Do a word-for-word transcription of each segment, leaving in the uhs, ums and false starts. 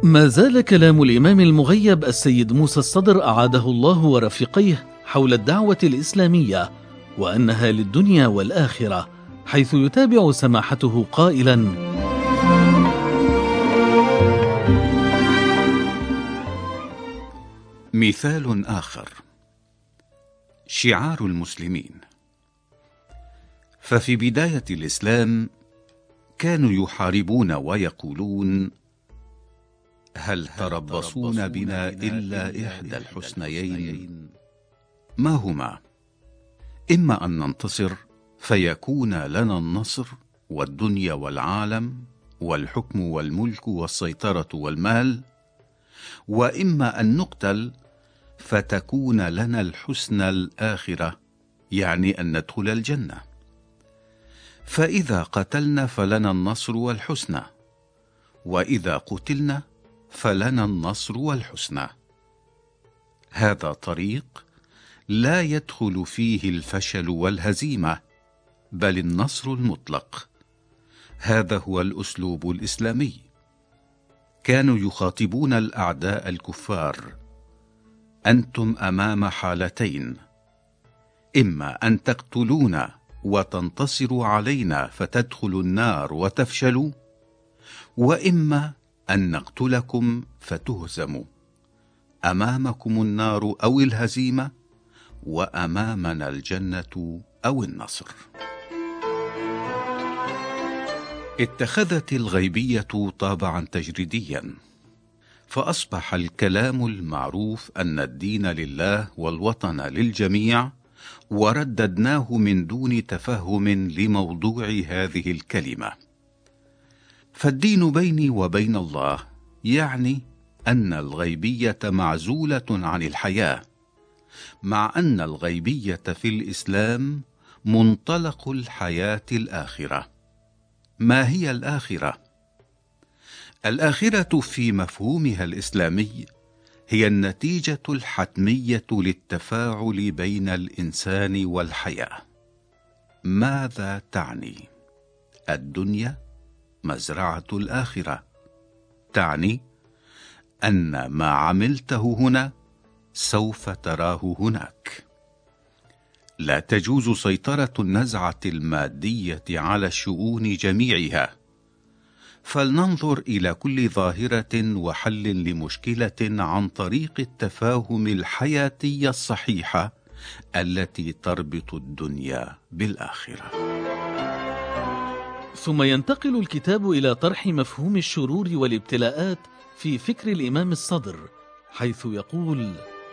ما زال كلام الإمام المغيب السيد موسى الصدر أعاده الله ورفيقيه حول الدعوة الإسلامية وأنها للدنيا والآخرة، حيث يتابع سماحته قائلا: مثال آخر: شعار المسلمين. ففي بداية الإسلام كانوا يحاربون ويقولون: هل تربصون بنا إلا إحدى الحسنيين؟ ما هما؟ إما أن ننتصر فيكون لنا النصر والدنيا والعالم والحكم والملك والسيطرة والمال، وإما أن نقتل فتكون لنا الحسنى الآخرة، يعني أن ندخل الجنة. فإذا قتلنا فلنا النصر والحسنى، وإذا قتلنا فلنا النصر والحسنى. هذا طريق لا يدخل فيه الفشل والهزيمة، بل النصر المطلق. هذا هو الأسلوب الإسلامي. كانوا يخاطبون الأعداء الكفار: أنتم أمام حالتين، إما أن تقتلونا وتنتصروا علينا فتدخلوا النار وتفشلوا، وإما أن نقتلكم فتهزموا. أمامكم النار أو الهزيمة، وأمامنا الجنة أو النصر. اتخذت الغيبية طابعا تجريديا، فأصبح الكلام المعروف أن الدين لله والوطن للجميع، ورددناه من دون تفهم لموضوع هذه الكلمة. فالدين بيني وبين الله يعني أن الغيبية معزولة عن الحياة، مع أن الغيبية في الإسلام منطلق الحياة الآخرة. ما هي الآخرة؟ الآخرة في مفهومها الإسلامي هي النتيجة الحتمية للتفاعل بين الإنسان والحياة. ماذا تعني؟ الدنيا مزرعة الآخرة، تعني أن ما عملته هنا سوف تراه هناك. لا تجوز سيطرة النزعة المادية على الشؤون جميعها، فلننظر إلى كل ظاهرة وحل لمشكلة عن طريق التفاهم الحياتي الصحيحة التي تربط الدنيا بالآخرة. ثم ينتقل الكتاب إلى طرح مفهوم الشرور والابتلاءات في فكر الإمام الصدر، حيث يقول: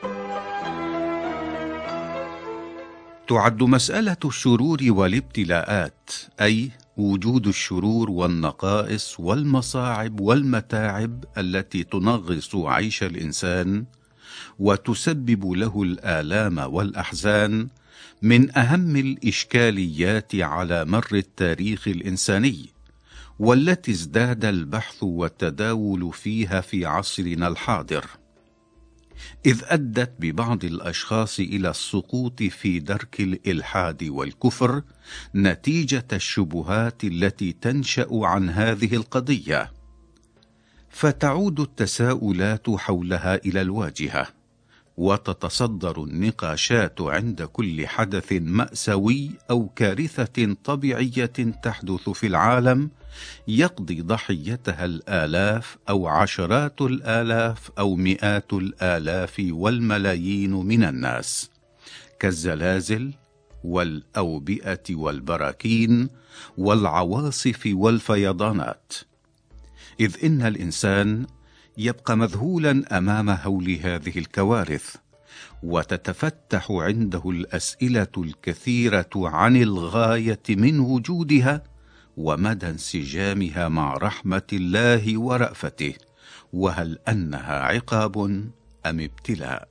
تعد مسألة الشرور والابتلاءات، أي وجود الشرور والنقائص والمصاعب والمتاعب التي تنغص عيش الإنسان وتسبب له الآلام والأحزان، من أهم الإشكاليات على مر التاريخ الإنساني، والتي ازداد البحث والتداول فيها في عصرنا الحاضر، إذ أدت ببعض الأشخاص إلى السقوط في درك الإلحاد والكفر نتيجة الشبهات التي تنشأ عن هذه القضية. فتعود التساؤلات حولها إلى الواجهة، وتتصدر النقاشات عند كل حدث مأساوي أو كارثة طبيعية تحدث في العالم يقضي ضحيتها الآلاف أو عشرات الآلاف أو مئات الآلاف والملايين من الناس، كالزلازل والأوبئة والبراكين والعواصف والفيضانات، إذ إن الإنسان يبقى مذهولا أمام هول هذه الكوارث، وتتفتح عنده الأسئلة الكثيرة عن الغاية من وجودها ومدى انسجامها مع رحمة الله ورأفته، وهل أنها عقاب أم ابتلاء؟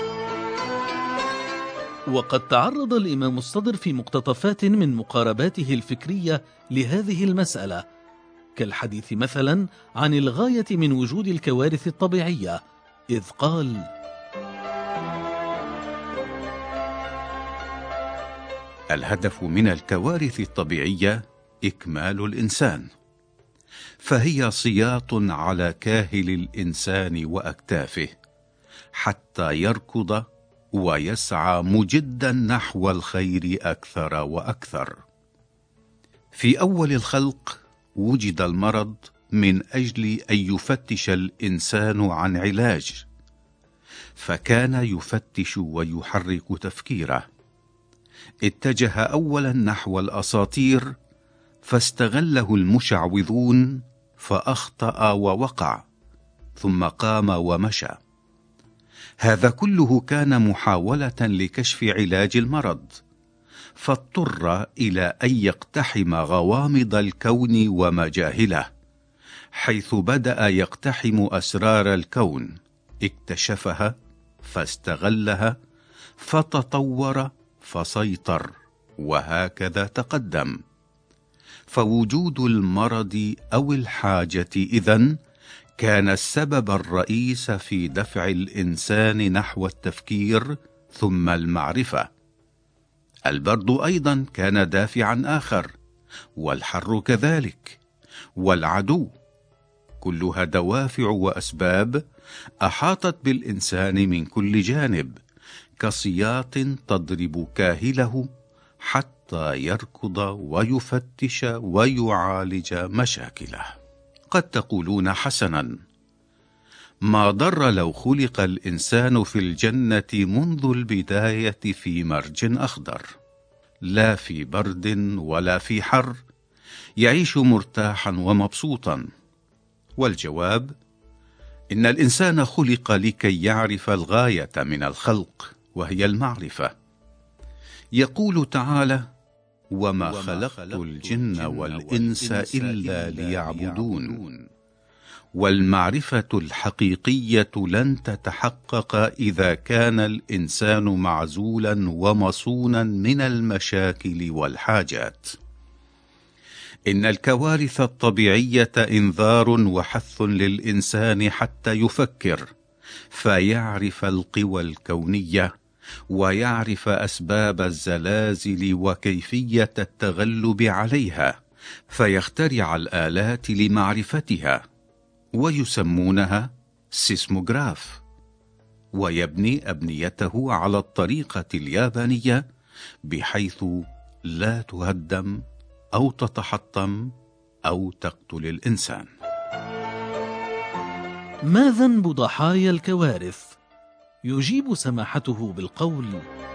وقد تعرض الإمام الصدر في مقتطفات من مقارباته الفكرية لهذه المسألة، كالحديث مثلا عن الغاية من وجود الكوارث الطبيعية، إذ قال: الهدف من الكوارث الطبيعية إكمال الإنسان، فهي سياط على كاهل الإنسان وأكتافه حتى يركض ويسعى مجدا نحو الخير أكثر وأكثر. في أول الخلق وجد المرض من أجل أن يفتش الإنسان عن علاج، فكان يفتش ويحرك تفكيره. اتجه أولا نحو الأساطير فاستغله المشعوذون فأخطأ ووقع، ثم قام ومشى. هذا كله كان محاولة لكشف علاج المرض، فاضطر إلى أن يقتحم غوامض الكون ومجاهله، حيث بدأ يقتحم أسرار الكون، اكتشفها فاستغلها فتطور فسيطر، وهكذا تقدم. فوجود المرض أو الحاجة إذن كان السبب الرئيس في دفع الإنسان نحو التفكير ثم المعرفة. البرد أيضا كان دافعا آخر، والحر كذلك، والعدو، كلها دوافع وأسباب أحاطت بالإنسان من كل جانب، كسياط تضرب كاهله حتى يركض ويفتش ويعالج مشاكله. قد تقولون حسنا: ما ضر لو خلق الإنسان في الجنة منذ البداية في مرج أخضر، لا في برد ولا في حر، يعيش مرتاحا ومبسوطا. والجواب: إن الإنسان خلق لكي يعرف الغاية من الخلق، وهي المعرفة. يقول تعالى: وما خلقت الجن والإنس إلا ليعبدون. والمعرفة الحقيقية لن تتحقق إذا كان الإنسان معزولا ومصونا من المشاكل والحاجات. إن الكوارث الطبيعية إنذار وحث للإنسان حتى يفكر، فيعرف القوى الكونية، ويعرف أسباب الزلازل وكيفية التغلب عليها، فيخترع الآلات لمعرفتها، ويسمونها سيسموغراف، ويبني أبنيته على الطريقة اليابانية بحيث لا تهدم أو تتحطم أو تقتل الإنسان. ما ذنب ضحايا الكوارث؟ يجيب سماحته بالقول: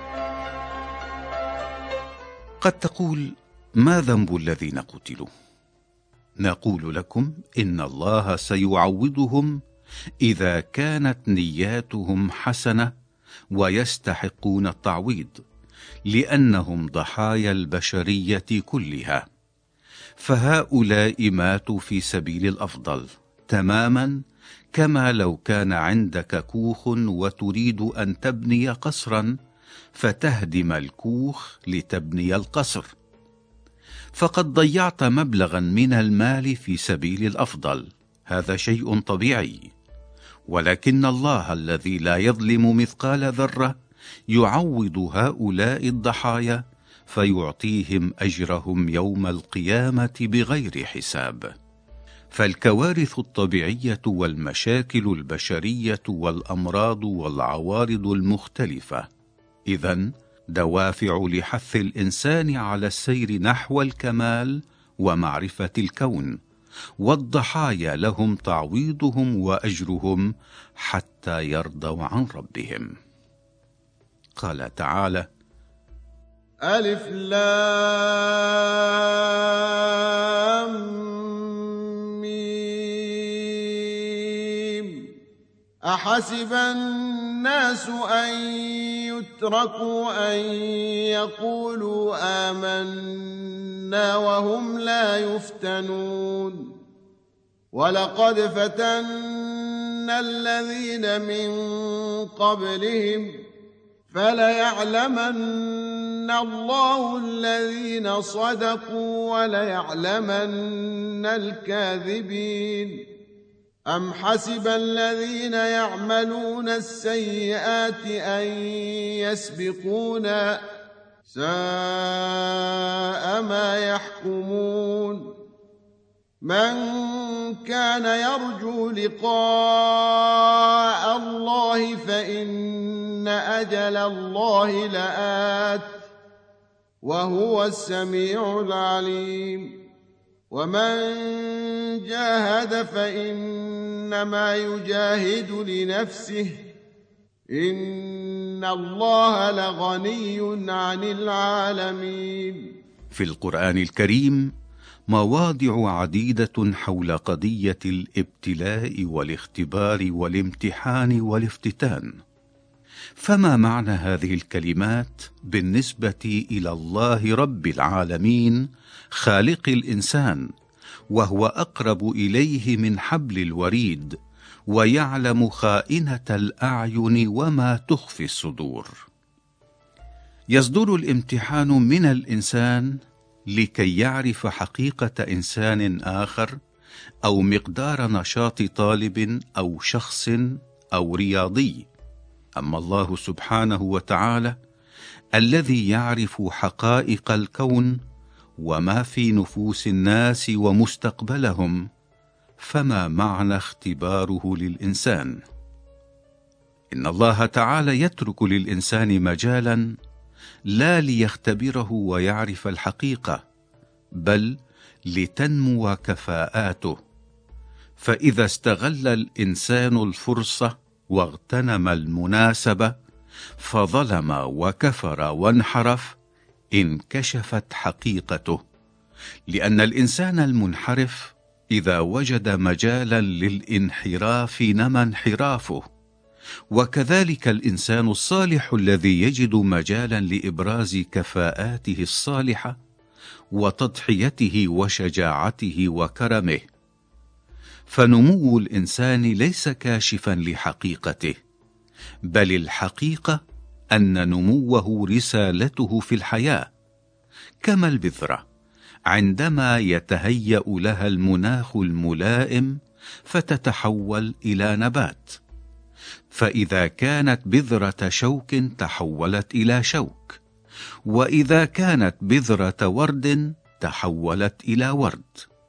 قد تقول: ما ذنب الذين قتلوا؟ نقول لكم: إن الله سيعوضهم إذا كانت نياتهم حسنة ويستحقون التعويض، لأنهم ضحايا البشرية كلها. فهؤلاء ماتوا في سبيل الأفضل تماما كما لو كان عندك كوخ وتريد أن تبني قصرا، فتهدم الكوخ لتبني القصر، فقد ضيعت مبلغا من المال في سبيل الأفضل. هذا شيء طبيعي، ولكن الله الذي لا يظلم مثقال ذرة يعوض هؤلاء الضحايا فيعطيهم أجرهم يوم القيامة بغير حساب. فالكوارث الطبيعية والمشاكل البشرية والأمراض والعوارض المختلفة إذن دوافع لحث الإنسان على السير نحو الكمال ومعرفة الكون، والضحايا لهم تعويضهم وأجرهم حتى يرضوا عن ربهم. قال تعالى: ألف لام ميم. أحسب الناس أن يتركوا أن يقولوا آمنا وهم لا يفتنون. ولقد فتنا الذين من قبلهم فليعلمن الله الذين صدقوا وليعلمن الكاذبين. أم حسب الذين يعملون السيئات أن يسبقونا ساء ما يحكمون. من كان يرجو لقاء الله فإن أجل الله لآت وهو السميع العليم ومن جاهد فإنما يجاهد لنفسه إن الله لغني عن العالمين. في القرآن الكريم مواضع عديدة حول قضية الابتلاء والاختبار والامتحان والافتتان. فما معنى هذه الكلمات بالنسبة إلى الله رب العالمين خالق الإنسان، وهو أقرب إليه من حبل الوريد، ويعلم خائنة الأعين وما تخفي الصدور؟ يصدر الامتحان من الإنسان لكي يعرف حقيقة إنسان آخر، أو مقدار نشاط طالب أو شخص أو رياضي. أما الله سبحانه وتعالى الذي يعرف حقائق الكون وما في نفوس الناس ومستقبلهم، فما معنى اختباره للإنسان؟ إن الله تعالى يترك للإنسان مجالا لا ليختبره ويعرف الحقيقة، بل لتنمو كفاءاته. فإذا استغل الإنسان الفرصة واغتنم المناسبة فظلم وكفر وانحرف، انكشفت حقيقته. لأن الإنسان المنحرف إذا وجد مجالا للانحراف نمى انحرافه، وكذلك الإنسان الصالح الذي يجد مجالا لإبراز كفاءاته الصالحة وتضحيته وشجاعته وكرمه. فنمو الإنسان ليس كاشفا لحقيقته، بل الحقيقة أن نموه رسالته في الحياة، كما البذرة عندما يتهيأ لها المناخ الملائم فتتحول إلى نبات. فإذا كانت بذرة شوك تحولت إلى شوك، وإذا كانت بذرة ورد تحولت إلى ورد.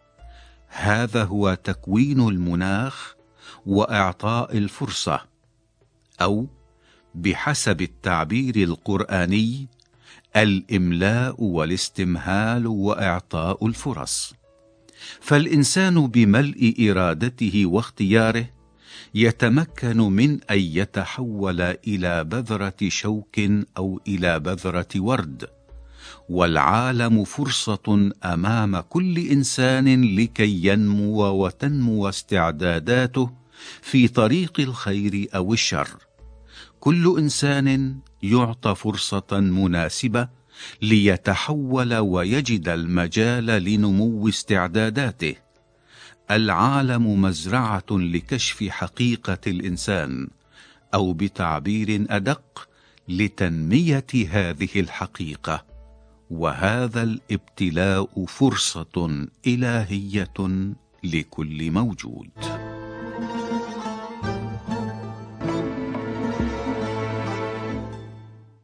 هذا هو تكوين المناخ وإعطاء الفرصة، أو بحسب التعبير القرآني الإملاء والاستمهال وإعطاء الفرص. فالإنسان بملء إرادته واختياره يتمكن من أن يتحول إلى بذرة شوك أو إلى بذرة ورد، والعالم فرصة أمام كل إنسان لكي ينمو وتنمو استعداداته في طريق الخير أو الشر. كل إنسان يعطى فرصة مناسبة ليتحول ويجد المجال لنمو استعداداته. العالم مزرعة لكشف حقيقة الإنسان، أو بتعبير أدق لتنمية هذه الحقيقة. وهذا الابتلاء فرصة إلهية لكل موجود.